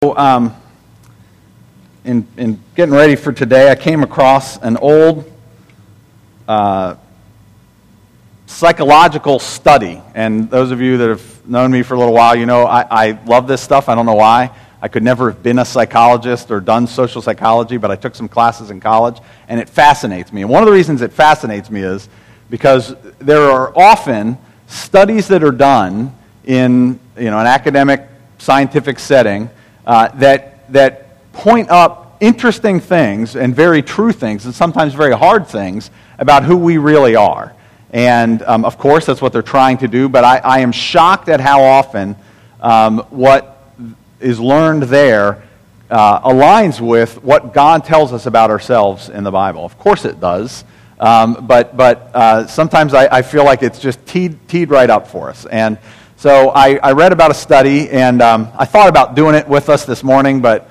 In getting ready for today, I came across an old psychological study. And those of you that have known me for a little while, you know I love this stuff. I don't know why. I could never have been a psychologist or done social psychology, but I took some classes in college, and it fascinates me. And one of the reasons it fascinates me is because there are often studies that are done in an academic, scientific setting that point up interesting things and very true things and sometimes very hard things about who we really are. And, of course, that's what they're trying to do, but I am shocked at how often what is learned there aligns with what God tells us about ourselves in the Bible. Of course it does, but sometimes I feel like it's just teed right up for us. And so I read about a study, and I thought about doing it with us this morning, but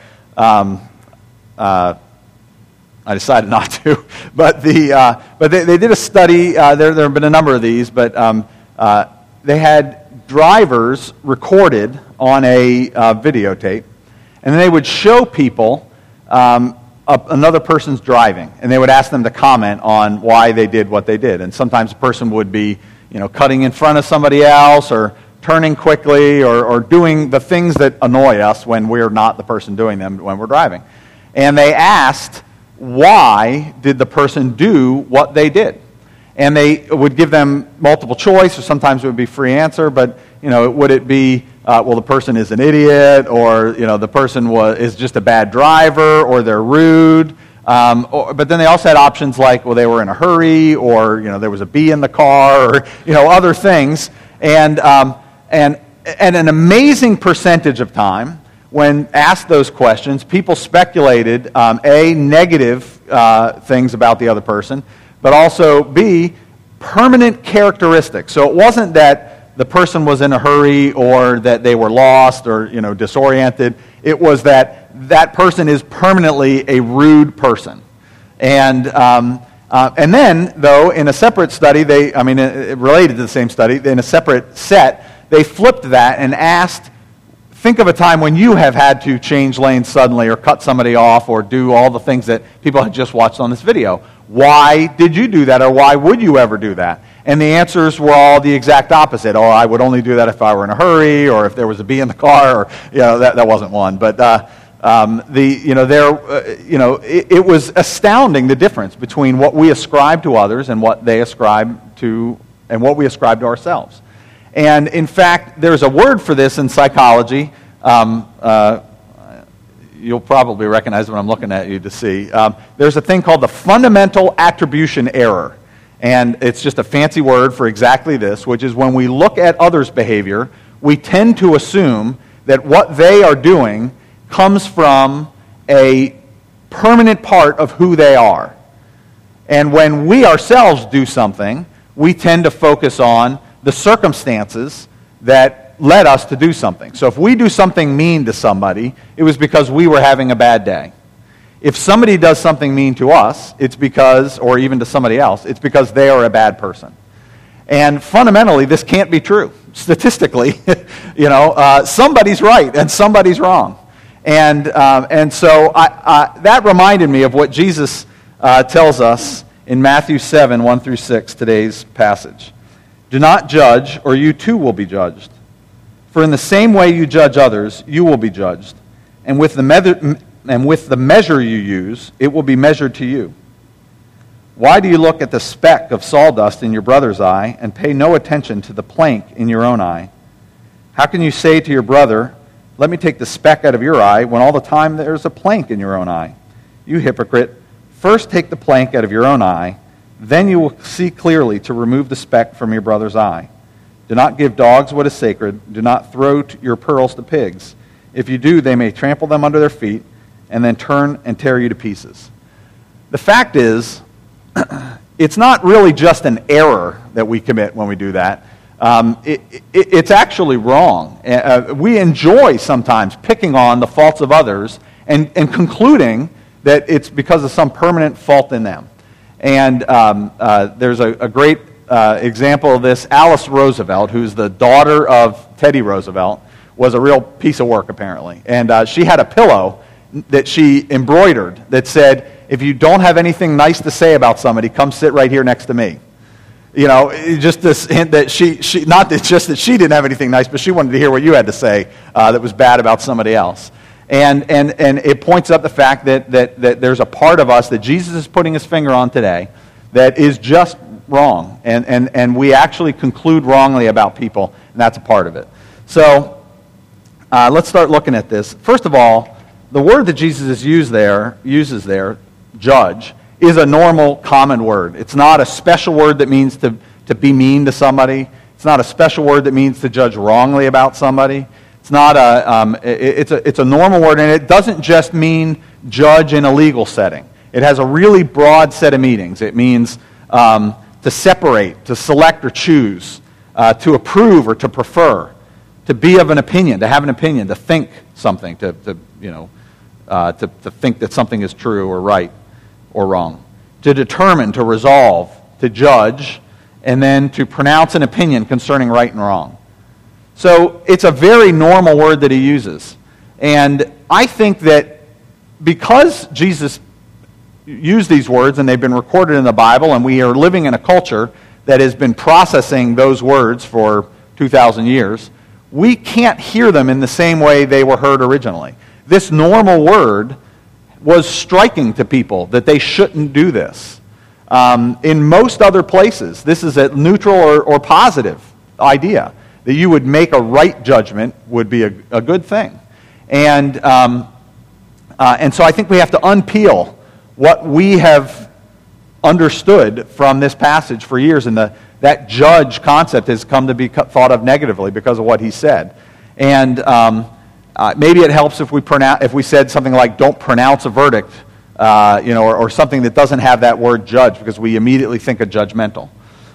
I decided not to. But they did a study. There have been a number of these, but they had drivers recorded on a videotape, and then they would show people another person's driving, and they would ask them to comment on why they did what they did. And sometimes a person would be, cutting in front of somebody else, or turning quickly, or doing the things that annoy us when we're not the person doing them when we're driving. And they asked, why did the person do what they did? And they would give them multiple choice, or sometimes it would be free answer, but, would it be, the person is an idiot, or, the person is just a bad driver, or they're rude. But then they also had options like, they were in a hurry, or, there was a bee in the car, or, other things. And an amazing percentage of time, when asked those questions, people speculated, A, negative things about the other person, but also, B, permanent characteristics. So it wasn't that the person was in a hurry, or that they were lost, or disoriented. It was that person is permanently a rude person. And then, though, in a separate study, related to the same study, in a separate set, they flipped that and asked, think of a time when you have had to change lanes suddenly, or cut somebody off, or do all the things that people had just watched on this video. Why did you do that, or why would you ever do that? And the answers were all the exact opposite. I would only do that if I were in a hurry, or if there was a bee in the car, or that wasn't one. But it was astounding, the difference between what we ascribe to others and what they ascribe to, and what we ascribe to ourselves. And in fact, there's a word for this in psychology. You'll probably recognize when I'm looking at you to see. There's a thing called the fundamental attribution error. And it's just a fancy word for exactly this, which is when we look at others' behavior, we tend to assume that what they are doing comes from a permanent part of who they are. And when we ourselves do something, we tend to focus on the circumstances that led us to do something. So if we do something mean to somebody, it was because we were having a bad day. If somebody does something mean to us, it's because, or even to somebody else, it's because they are a bad person. And fundamentally, this can't be true. Statistically, somebody's right and somebody's wrong. And so that reminded me of what Jesus tells us in Matthew 7, 1 through 6, today's passage. Do not judge, or you too will be judged. For in the same way you judge others, you will be judged. And with the measure you use, it will be measured to you. Why do you look at the speck of sawdust in your brother's eye and pay no attention to the plank in your own eye? How can you say to your brother, let me take the speck out of your eye, when all the time there's a plank in your own eye? You hypocrite, first take the plank out of your own eye, then you will see clearly to remove the speck from your brother's eye. Do not give dogs what is sacred. Do not throw your pearls to pigs. If you do, they may trample them under their feet and then turn and tear you to pieces. The fact is, it's not really just an error that we commit when we do that. It's actually wrong. We enjoy sometimes picking on the faults of others and concluding that it's because of some permanent fault in them. And there's a great example of this. Alice Roosevelt, who's the daughter of Teddy Roosevelt, was a real piece of work, apparently. And she had a pillow that she embroidered that said, if you don't have anything nice to say about somebody, come sit right here next to me. You know, just this hint that she not that just that she didn't have anything nice, but she wanted to hear what you had to say that was bad about somebody else. And it points up the fact that there's a part of us that Jesus is putting his finger on today that is just wrong. And we actually conclude wrongly about people, and that's a part of it. So let's start looking at this. First of all, the word that Jesus uses there, judge, is a normal, common word. It's not a special word that means to be mean to somebody. It's not a special word that means to judge wrongly about somebody. It's not it's a normal word, and it doesn't just mean judge in a legal setting. It has a really broad set of meanings. It means to separate, to select or choose, to approve or to prefer, to be of an opinion, to have an opinion, to think something, to think that something is true or right or wrong, to determine, to resolve, to judge, and then to pronounce an opinion concerning right and wrong. So it's a very normal word that he uses. And I think that because Jesus used these words and they've been recorded in the Bible, and we are living in a culture that has been processing those words for 2,000 years, we can't hear them in the same way they were heard originally. This normal word was striking to people that they shouldn't do this. In most other places, this is a neutral or positive idea, that you would make a right judgment would be a good thing. And so I think we have to unpeel what we have understood from this passage for years, and that judge concept has come to be thought of negatively because of what he said. And maybe it helps if we said something like, don't pronounce a verdict, or something that doesn't have that word judge, because we immediately think of judgmental.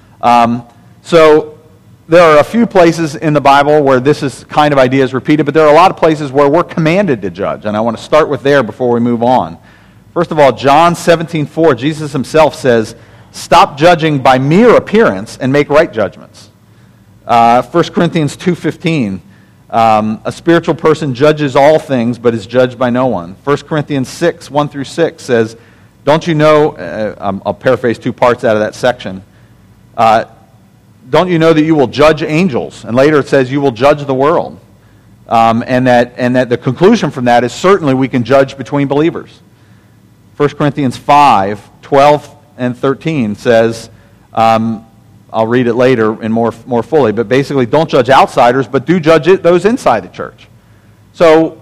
So there are a few places in the Bible where this kind of idea is repeated, but there are a lot of places where we're commanded to judge, and I want to start with there before we move on. First of all, John 17:4, Jesus himself says, stop judging by mere appearance and make right judgments. 1 Corinthians 2:15, a spiritual person judges all things, but is judged by no one. 1 Corinthians 6:1-6 says, don't you know, I'll paraphrase two parts out of that section, don't you know that you will judge angels? And later it says you will judge the world. And that the conclusion from that is certainly we can judge between believers. 1 Corinthians 5:12 and 13 says, I'll read it later in more fully, but basically don't judge outsiders, but do judge those inside the church. So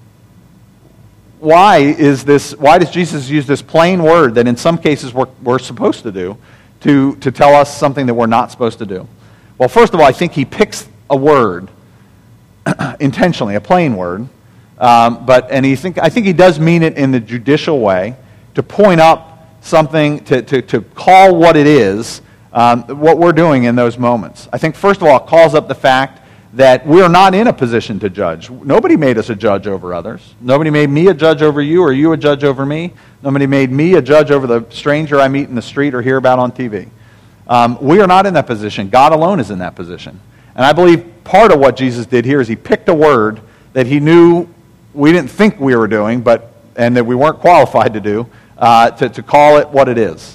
why does Jesus use this plain word that in some cases we're supposed to do to tell us something that we're not supposed to do? Well, first of all, I think he picks a word intentionally, a plain word, I think he does mean it in the judicial way, to point up something, to call what it is, what we're doing in those moments. I think, first of all, it calls up the fact that we're not in a position to judge. Nobody made us a judge over others. Nobody made me a judge over you, or you a judge over me. Nobody made me a judge over the stranger I meet in the street or hear about on TV. We are not in that position. God alone is in that position. And I believe part of what Jesus did here is he picked a word that he knew we didn't think we were doing, and that we weren't qualified to do, to call it what it is.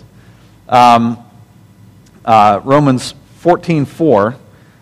Romans 14:4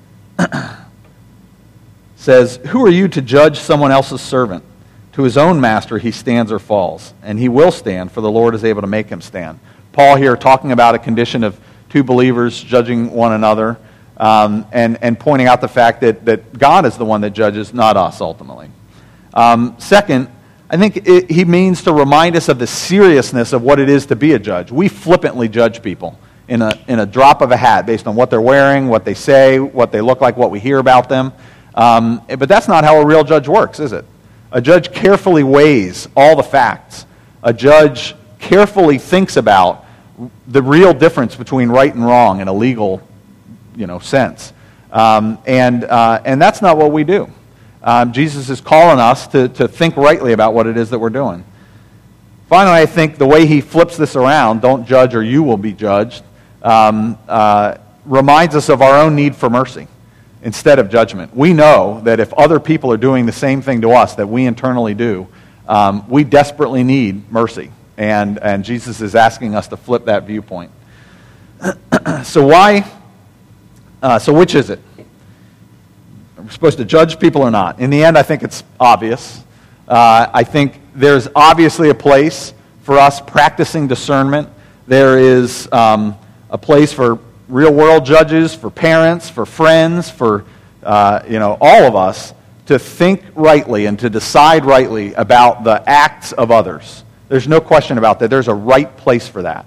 says, who are you to judge someone else's servant? To his own master he stands or falls, and he will stand, for the Lord is able to make him stand. Paul here talking about a condition of two believers judging one another, and pointing out the fact that God is the one that judges, not us ultimately. Second, I think he means to remind us of the seriousness of what it is to be a judge. We flippantly judge people in a drop of a hat based on what they're wearing, what they say, what they look like, what we hear about them. But that's not how a real judge works, is it? A judge carefully weighs all the facts. A judge carefully thinks about the real difference between right and wrong in a legal, sense. And that's not what we do. Jesus is calling us to think rightly about what it is that we're doing. Finally, I think the way he flips this around, don't judge or you will be judged, reminds us of our own need for mercy. instead of judgment. We know that if other people are doing the same thing to us that we internally do, we desperately need mercy. And Jesus is asking us to flip that viewpoint. So which is it? Are we supposed to judge people or not? In the end, I think it's obvious. I think there's obviously a place for us practicing discernment. There is a place for real-world judges, for parents, for friends, for all of us to think rightly and to decide rightly about the acts of others. There's no question about that. There's a right place for that.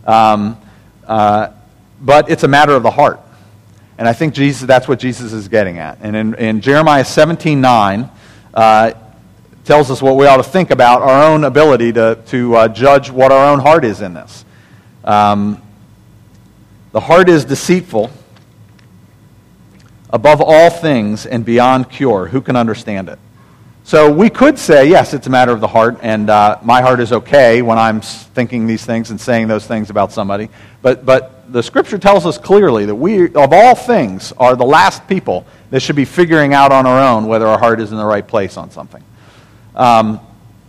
But it's a matter of the heart. And I think that's what Jesus is getting at. And in Jeremiah 17:9, tells us what we ought to think about our own ability to judge what our own heart is in this. The heart is deceitful above all things and beyond cure. Who can understand it? So we could say, yes, it's a matter of the heart, and my heart is okay when I'm thinking these things and saying those things about somebody. But the Scripture tells us clearly that we, of all things, are the last people that should be figuring out on our own whether our heart is in the right place on something. I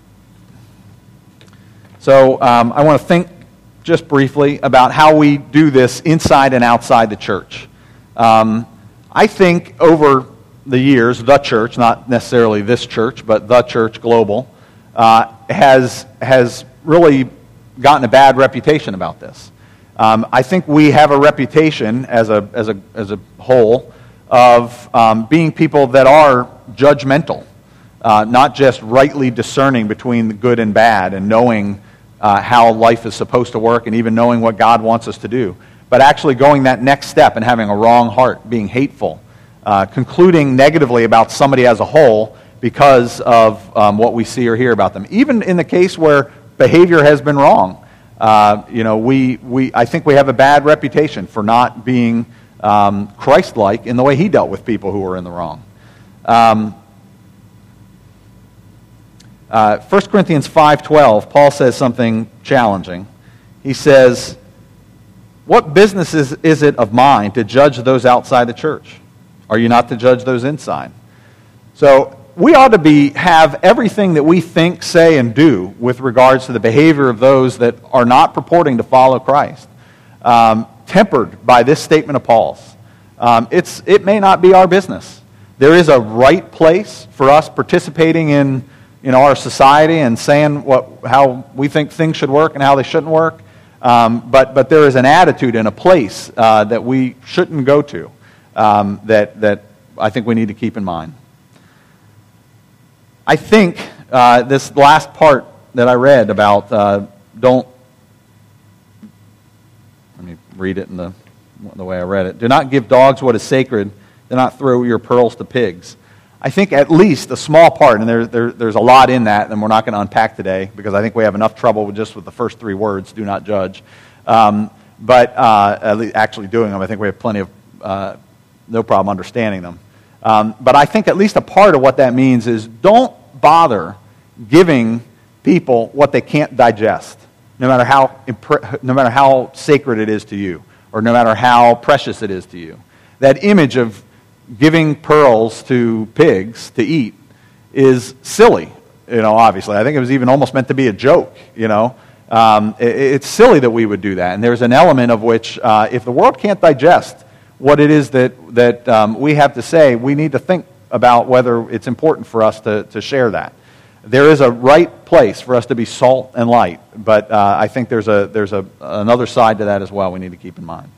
want to think just briefly about how we do this inside and outside the church. I think over the years, the church, not necessarily this church, but the church global, has really gotten a bad reputation about this. I think we have a reputation as a whole of being people that are judgmental, not just rightly discerning between the good and bad and knowing how life is supposed to work and even knowing what God wants us to do, but actually going that next step and having a wrong heart, being hateful, concluding negatively about somebody as a whole because of what we see or hear about them. Even in the case where behavior has been wrong, I think we have a bad reputation for not being Christ-like in the way he dealt with people who were in the wrong. 1 Corinthians 5:12, Paul says something challenging. He says, "What business is it of mine to judge those outside the church? Are you not to judge those inside?" So we ought to have everything that we think, say, and do with regards to the behavior of those that are not purporting to follow Christ, tempered by this statement of Paul's. It may not be our business. There is a right place for us participating in our society and saying how we think things should work and how they shouldn't work. But there is an attitude and a place that we shouldn't go to that I think we need to keep in mind. I think this last part that I read about let me read it in the way I read it. Do not give dogs what is sacred. Do not throw your pearls to pigs. I think at least a small part, and there's a lot in that, and we're not going to unpack today because I think we have enough trouble with the first three words, do not judge. But at least actually doing them, I think we have plenty of no problem understanding them. But I think at least a part of what that means is don't bother giving people what they can't digest, no matter how sacred it is to you, or no matter how precious it is to you. That image of giving pearls to pigs to eat is silly, obviously. I think it was even almost meant to be a joke, It's silly that we would do that. And there's an element of which, if the world can't digest what it is that we have to say, we need to think about whether it's important for us to share that. There is a right place for us to be salt and light, but I think there's another side to that as well we need to keep in mind.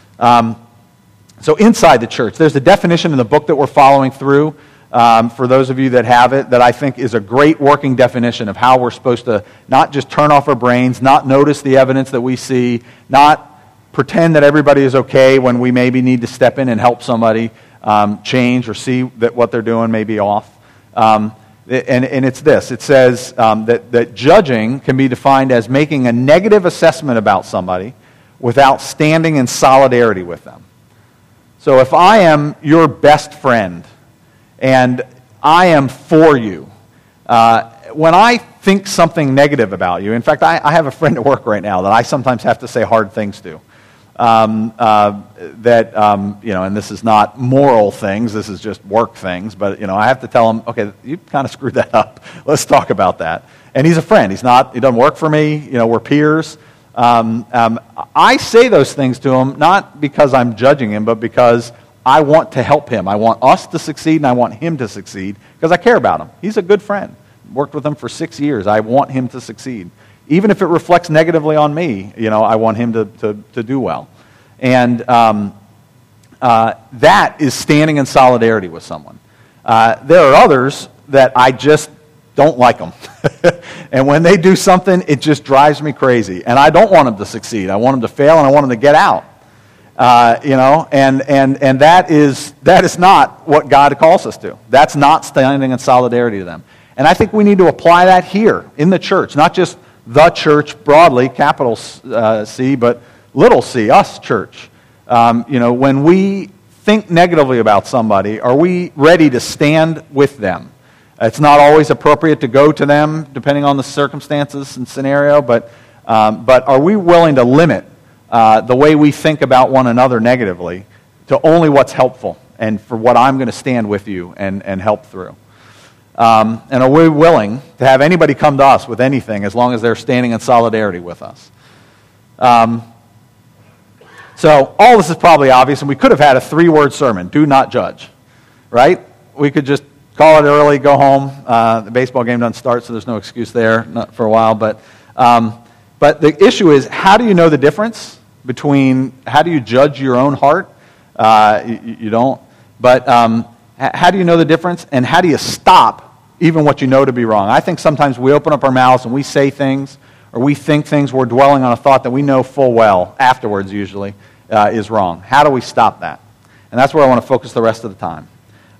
So inside the church, there's a definition in the book that we're following through, for those of you that have it, that I think is a great working definition of how we're supposed to not just turn off our brains, not notice the evidence that we see, not pretend that everybody is okay when we maybe need to step in and help somebody change or see that what they're doing may be off. And it's this. It says that judging can be defined as making a negative assessment about somebody without standing in solidarity with them. So if I am your best friend and I am for you, when I think something negative about you, in fact, I have a friend at work right now that I sometimes have to say hard things to. and this is not moral things, this is just work things, but, I have to tell him, okay, you kind of screwed that up. Let's talk about that. And he's a friend. He doesn't work for me. We're peers. I say those things to him, not because I'm judging him, but because I want to help him. I want us to succeed, and I want him to succeed because I care about him. He's a good friend. Worked with him for 6 years. I want him to succeed. Even if it reflects negatively on me, I want him to do well. And that is standing in solidarity with someone. There are others that I just don't like them. And when they do something, it just drives me crazy. And I don't want them to succeed. I want them to fail, and I want them to get out. And that is not what God calls us to. That's not standing in solidarity to them. And I think we need to apply that here in the church, not just the church broadly, capital C, but little c, us church. When we think negatively about somebody, are we ready to stand with them? It's not always appropriate to go to them, depending on the circumstances and scenario, but are we willing to limit the way we think about one another negatively to only what's helpful and for what I'm going to stand with you and help through? And are we willing to have anybody come to us with anything as long as they're standing in solidarity with us? So all this is probably obvious, and we could have had a 3-word sermon, do not judge, right? We could just call it early, go home. The baseball game doesn't start, so there's no excuse there not for a while. But the issue is, how do you know the difference between, how do you judge your own heart? You don't. But how do you know the difference? And how do you stop even what you know to be wrong? I think sometimes we open up our mouths and we say things, or we think things, we're dwelling on a thought that we know full well, afterwards usually, is wrong. How do we stop that? And that's where I want to focus the rest of the time.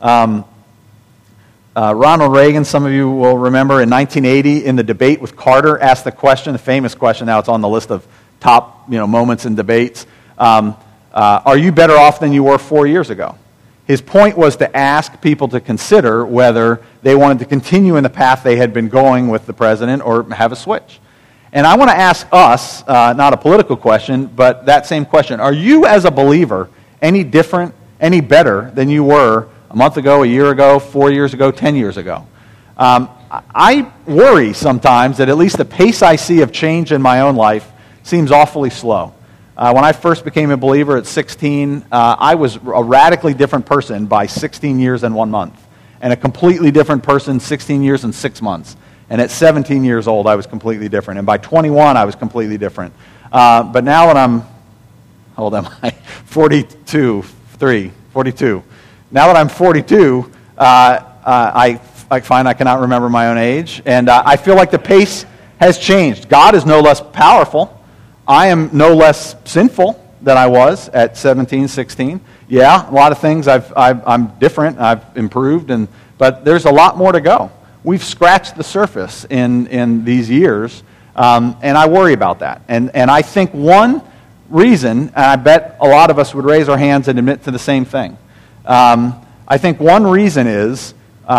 Ronald Reagan, some of you will remember, in 1980, in the debate with Carter, asked the question, the famous question, now it's on the list of top moments in debates, are you better off than you were 4 years ago? His point was to ask people to consider whether they wanted to continue in the path they had been going with the president or have a switch. And I want to ask us, not a political question, but that same question. Are you, as a believer, any different, any better than you were a month ago, a year ago, 4 years ago, 10 years ago? I worry sometimes that at least the pace I see of change in my own life seems awfully slow. When I first became a believer at 16, I was a radically different person by 16 years and 1 month, and a completely different person 16 years and 6 months. And at 17 years old, I was completely different. And by 21, I was completely different. But now that I'm, how old am I? 42. Now that I'm 42, I find I cannot remember my own age. And I feel like the pace has changed. God is no less powerful. I am no less sinful than I was at 17, 16. Yeah, a lot of things I'm different. I've improved, but there's a lot more to go. We've scratched the surface in these years, and I worry about that. And I think one reason, and I bet a lot of us would raise our hands and admit to the same thing, I think one reason is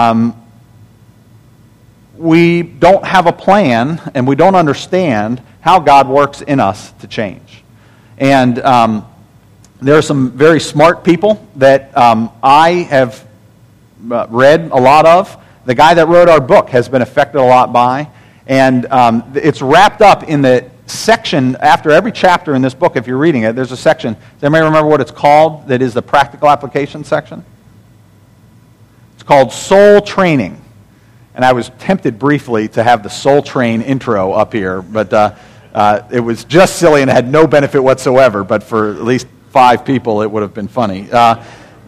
we don't have a plan and we don't understand how God works in us to change. And there are some very smart people that I have read a lot of. The guy that wrote our book has been affected a lot by. And it's wrapped up in the section, after every chapter in this book, if you're reading it, there's a section. Does anybody remember what it's called? That is the practical application section? It's called Soul Training. And I was tempted briefly to have the Soul Train intro up here, but it was just silly and had no benefit whatsoever. But for at least 5 people, it would have been funny. But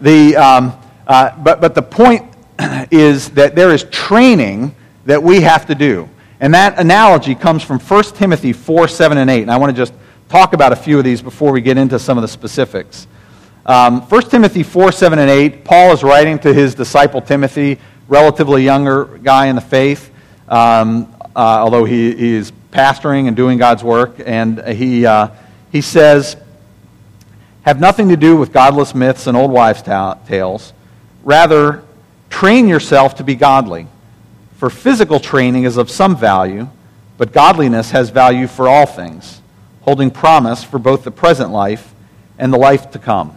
the point is that there is training that we have to do. And that analogy comes from 1 Timothy 4, 7, and 8. And I want to just talk about a few of these before we get into some of the specifics. 1 Timothy 4, 7, and 8, Paul is writing to his disciple Timothy, relatively younger guy in the faith, although he is pastoring and doing God's work. And he says, have nothing to do with godless myths and old wives' tales. Rather, train yourself to be godly. For physical training is of some value, but godliness has value for all things, holding promise for both the present life and the life to come.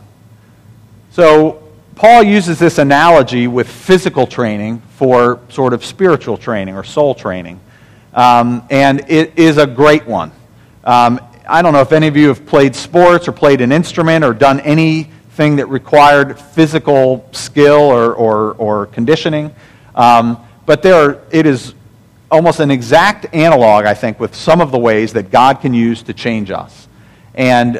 So Paul uses this analogy with physical training for sort of spiritual training or soul training. And it is a great one. I don't know if any of you have played sports or played an instrument or done anything that required physical skill or conditioning. But it is almost an exact analog, I think, with some of the ways that God can use to change us. And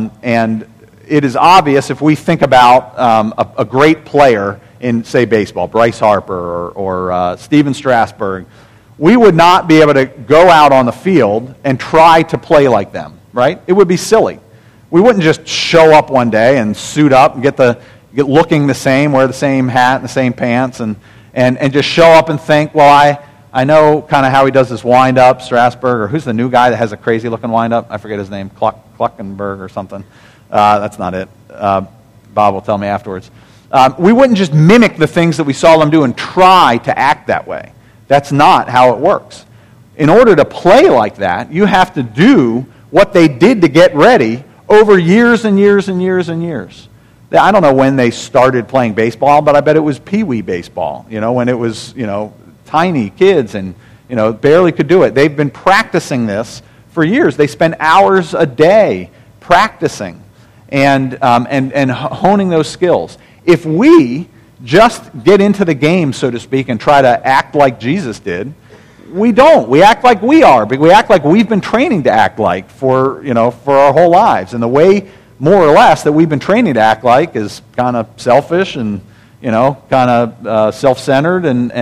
it is obvious if we think about a great player in, say, baseball, Bryce Harper or Steven Strasburg, we would not be able to go out on the field and try to play like them, right? It would be silly. We wouldn't just show up one day and suit up and get looking the same, wear the same hat and the same pants, and just show up and think, well, I know kind of how he does this wind-up, Strasburg, or who's the new guy that has a crazy-looking wind-up? I forget his name, Cluckenberg or something. That's not it. Bob will tell me afterwards. We wouldn't just mimic the things that we saw them do and try to act that way. That's not how it works. In order to play like that, you have to do what they did to get ready over years and years and years and years. I don't know when they started playing baseball, but I bet it was peewee baseball, when it was, tiny kids and, barely could do it. They've been practicing this for years. They spend hours a day practicing and honing those skills. If we just get into the game, so to speak, and try to act like Jesus did, we don't. We act like we are. But we act like we've been training to act like for our whole lives. And the way, more or less, that we've been training to act like is kind of selfish and, kind of self-centered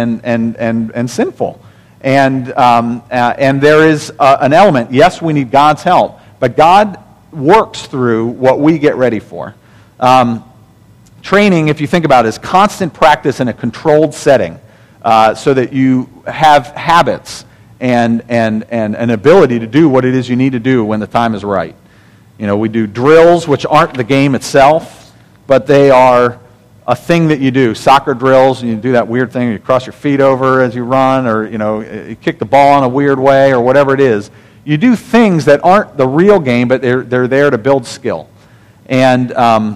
and sinful. And there is an element, yes, we need God's help, but God works through what we get ready for. Training, if you think about it, is constant practice in a controlled setting so that you have habits and an ability to do what it is you need to do when the time is right. We do drills, which aren't the game itself, but they are a thing that you do. Soccer drills, and you do that weird thing, you cross your feet over as you run, or you kick the ball in a weird way, or whatever it is. You do things that aren't the real game, but they're there to build skill. And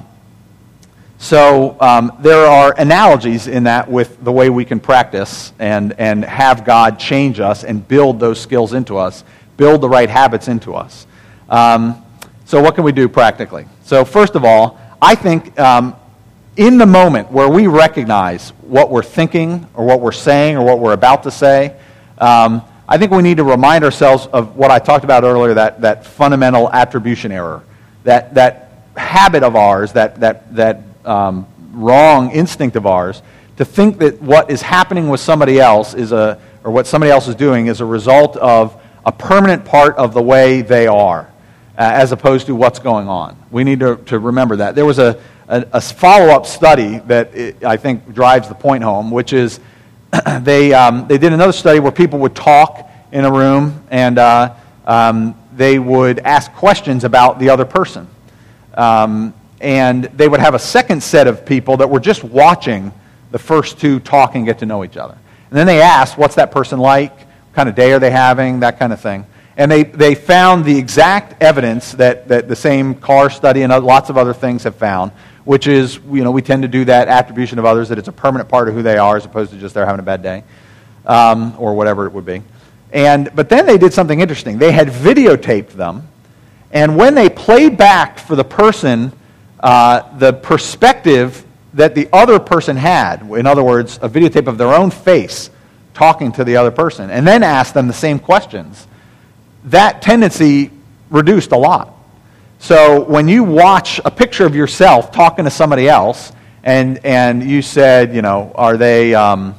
So there are analogies in that with the way we can practice and have God change us and build those skills into us, build the right habits into us. So what can we do practically? So first of all, I think in the moment where we recognize what we're thinking or what we're saying or what we're about to say, I think we need to remind ourselves of what I talked about earlier, that fundamental attribution error, that habit of ours, that wrong instinct of ours to think that what is happening with somebody else or what somebody else is doing is a result of a permanent part of the way they are, as opposed to what's going on. We need to remember that. There was a follow-up study that I think drives the point home, which is they did another study where people would talk in a room and they would ask questions about the other person. And they would have a second set of people that were just watching the first two talk and get to know each other. And then they asked, what's that person like? What kind of day are they having? That kind of thing. And they found the exact evidence that the same Carr study and lots of other things have found, which is, we tend to do that attribution of others, that it's a permanent part of who they are as opposed to just they're having a bad day, or whatever it would be. But then they did something interesting. They had videotaped them, and when they played back for the person the perspective that the other person had, in other words, a videotape of their own face talking to the other person, and then asked them the same questions, that tendency reduced a lot. So when you watch a picture of yourself talking to somebody else, and you said, are they,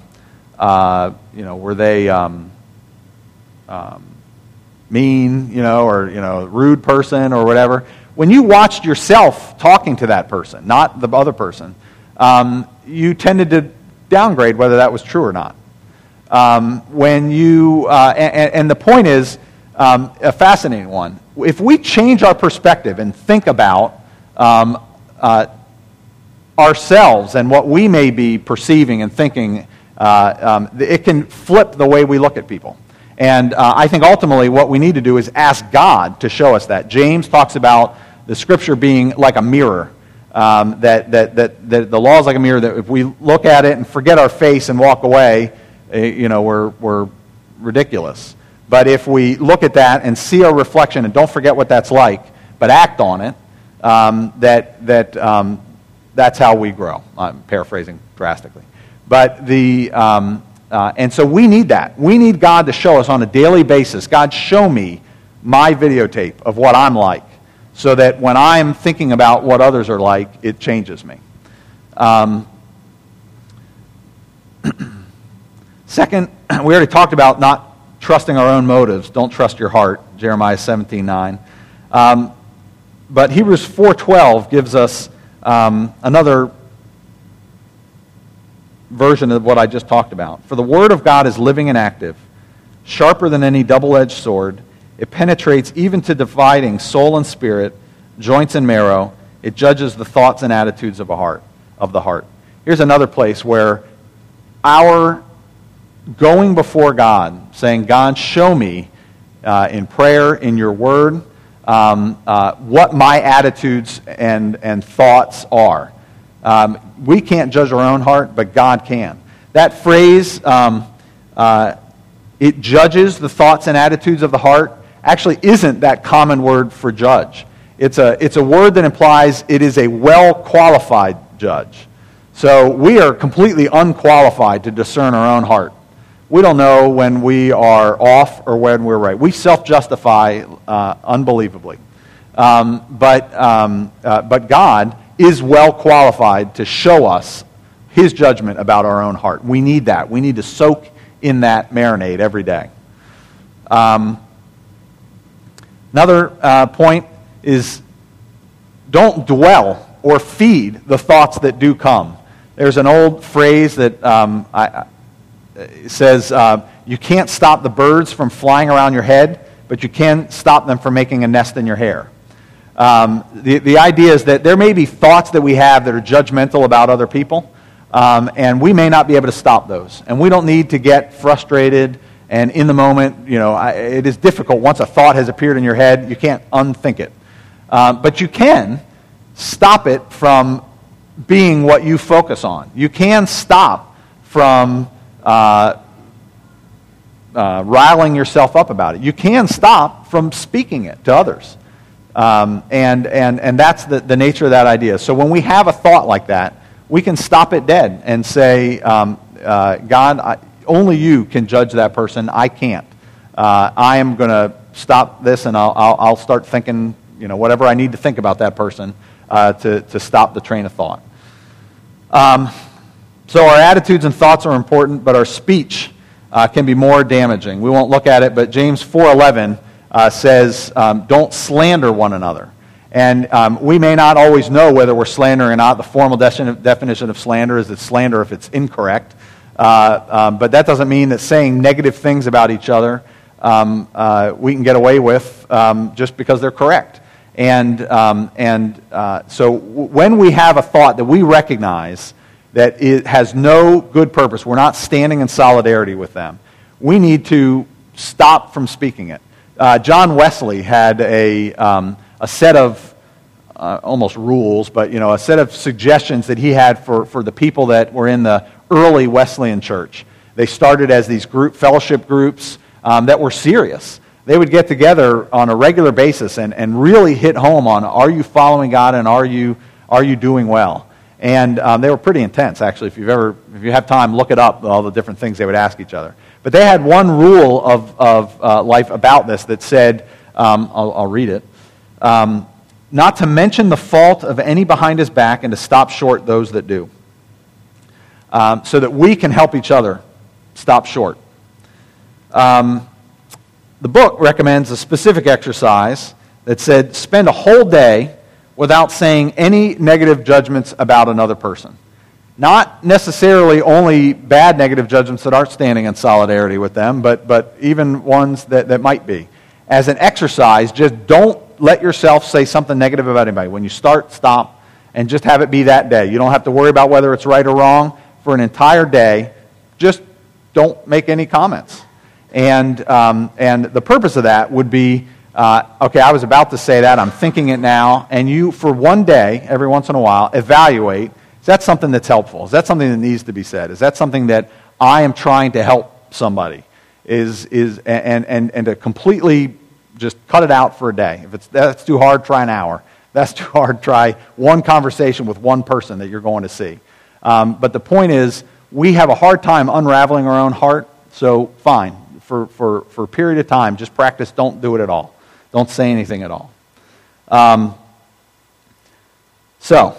were they mean, or rude person or whatever. When you watched yourself talking to that person, not the other person, you tended to downgrade whether that was true or not. And the point is a fascinating one. If we change our perspective and think about ourselves and what we may be perceiving and thinking, it can flip the way we look at people. And I think ultimately what we need to do is ask God to show us that. James talks about The Scripture being like a mirror. That the law is like a mirror, that if we look at it and forget our face and walk away, we're ridiculous. But if we look at that and see our reflection and don't forget what that's like, but act on it, that's how we grow. I'm paraphrasing drastically. But and so we need that. We need God to show us on a daily basis. God, show me my videotape of what I'm like, so that when I'm thinking about what others are like, it changes me. Second, we already talked about not trusting our own motives. Don't trust your heart, Jeremiah 17:9. But Hebrews 4:12 gives us another version of what I just talked about. For the word of God is living and active, sharper than any double-edged sword. It penetrates even to dividing soul and spirit, joints and marrow. It judges the thoughts and attitudes of the heart. Here's another place where our going before God, saying, God, show me in prayer, in your word, what my attitudes and thoughts are. We can't judge our own heart, but God can. That phrase, it judges the thoughts and attitudes of the heart, actually isn't that common word for judge. It's a word that implies it is a well-qualified judge. So we are completely unqualified to discern our own heart. We don't know when we are off or when we're right. We self-justify unbelievably. But God is well qualified to show us his judgment about our own heart. We need that. We need to soak in that marinade every day. Another point is, don't dwell or feed the thoughts that do come. There's an old phrase that says, you can't stop the birds from flying around your head, but you can stop them from making a nest in your hair. The idea is that there may be thoughts that we have that are judgmental about other people, and we may not be able to stop those. And we don't need to get frustrated, and in the moment, it is difficult. Once a thought has appeared in your head, you can't unthink it. But you can stop it from being what you focus on. You can stop from riling yourself up about it. You can stop from speaking it to others. And that's the nature of that idea. So when we have a thought like that, we can stop it dead and say, God, only you can judge that person. I can't. I am going to stop this, and I'll start thinking, whatever I need to think about that person to stop the train of thought. So our attitudes and thoughts are important, but our speech can be more damaging. We won't look at it, but James 4:11 says, don't slander one another. And we may not always know whether we're slandering or not. The formal definition of slander is it's slander if it's incorrect. But that doesn't mean that saying negative things about each other we can get away with just because they're correct. So when we have a thought that we recognize that it has no good purpose, we're not standing in solidarity with them, we need to stop from speaking it. John Wesley had a set of almost rules, but a set of suggestions that he had for the people that were in the early Wesleyan church. They started as these fellowship groups that were serious. They would get together on a regular basis and really hit home on, are you following God and are you doing well? And they were pretty intense, actually. If you have time, look it up, all the different things they would ask each other. But they had one rule of life about this that said, I'll read it, not to mention the fault of any behind his back and to stop short those that do. So that we can help each other stop short. The book recommends a specific exercise that said, spend a whole day without saying any negative judgments about another person. Not necessarily only bad negative judgments that aren't standing in solidarity with them, but even ones that might be. As an exercise, just don't let yourself say something negative about anybody. When you stop, and just have it be that day. You don't have to worry about whether it's right or wrong. For an entire day, just don't make any comments. And the purpose of that would be okay, I was about to say that, I'm thinking it now, and you, for one day, every once in a while, evaluate, is that something that's helpful? Is that something that needs to be said? Is that something that I am trying to help somebody? And to completely just cut it out for a day. If that's too hard, try an hour. If that's too hard, try one conversation with one person that you're going to see. But the point is, we have a hard time unraveling our own heart, so fine. For a period of time, just practice, don't do it at all. Don't say anything at all. So,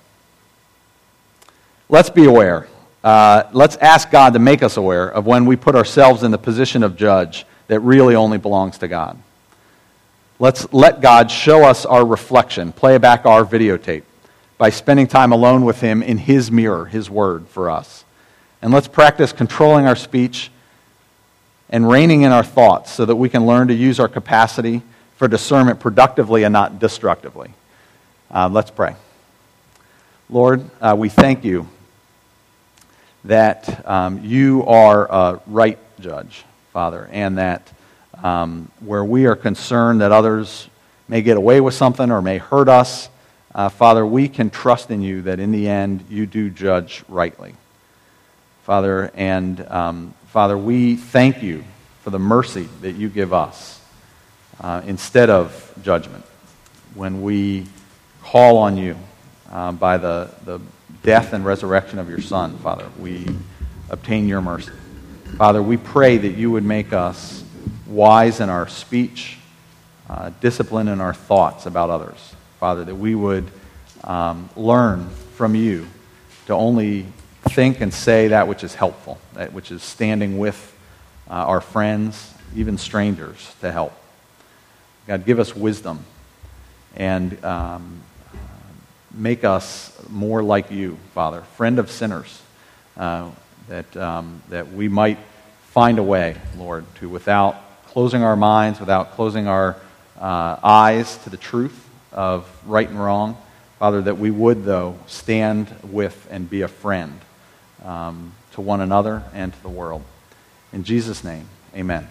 let's be aware. Let's ask God to make us aware of when we put ourselves in the position of judge that really only belongs to God. Let's let God show us our reflection, play back our videotape by spending time alone with Him in His mirror, His Word for us. And let's practice controlling our speech and reining in our thoughts so that we can learn to use our capacity for discernment productively and not destructively. Let's pray. Lord, we thank you that you are a right judge, Father, and that where we are concerned that others may get away with something or may hurt us, Father, we can trust in you that in the end you do judge rightly. Father, and Father, we thank you for the mercy that you give us instead of judgment when we call on you by the death and resurrection of your Son, Father. We obtain your mercy. Father, we pray that you would make us wise in our speech, disciplined in our thoughts about others. Father, that we would learn from you to only think and say that which is helpful, that which is standing with our friends, even strangers, to help. God, give us wisdom and make us more like you, Father, friend of sinners, that we might find a way, Lord, to, without closing our minds, without closing our eyes to the truth of right and wrong, Father, that we would, though, stand with and be a friend to one another and to the world. In Jesus' name, amen.